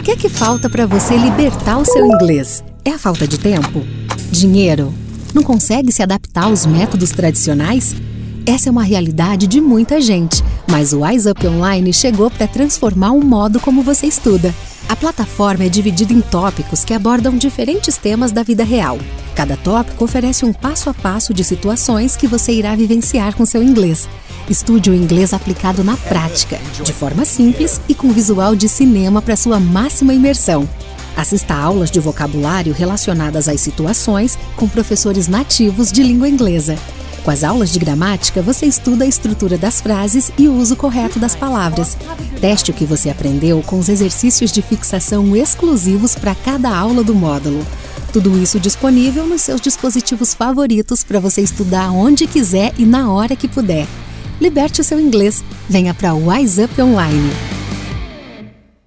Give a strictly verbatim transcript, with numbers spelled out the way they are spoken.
O que é que falta para você libertar o seu inglês? É a falta de tempo? Dinheiro? Não consegue se adaptar aos métodos tradicionais? Essa é uma realidade de muita gente, mas o WiseUp Online chegou para transformar o modo como você estuda. A plataforma é dividida em tópicos que abordam diferentes temas da vida real. Cada tópico oferece um passo a passo de situações que você irá vivenciar com seu inglês. Estude o inglês aplicado na prática, de forma simples e com visual de cinema para sua máxima imersão. Assista a aulas de vocabulário relacionadas às situações com professores nativos de língua inglesa. Com as aulas de gramática, você estuda a estrutura das frases e o uso correto das palavras. Teste o que você aprendeu com os exercícios de fixação exclusivos para cada aula do módulo. Tudo isso disponível nos seus dispositivos favoritos para você estudar onde quiser e na hora que puder. Liberte o seu inglês. Venha para o WiseUp Online.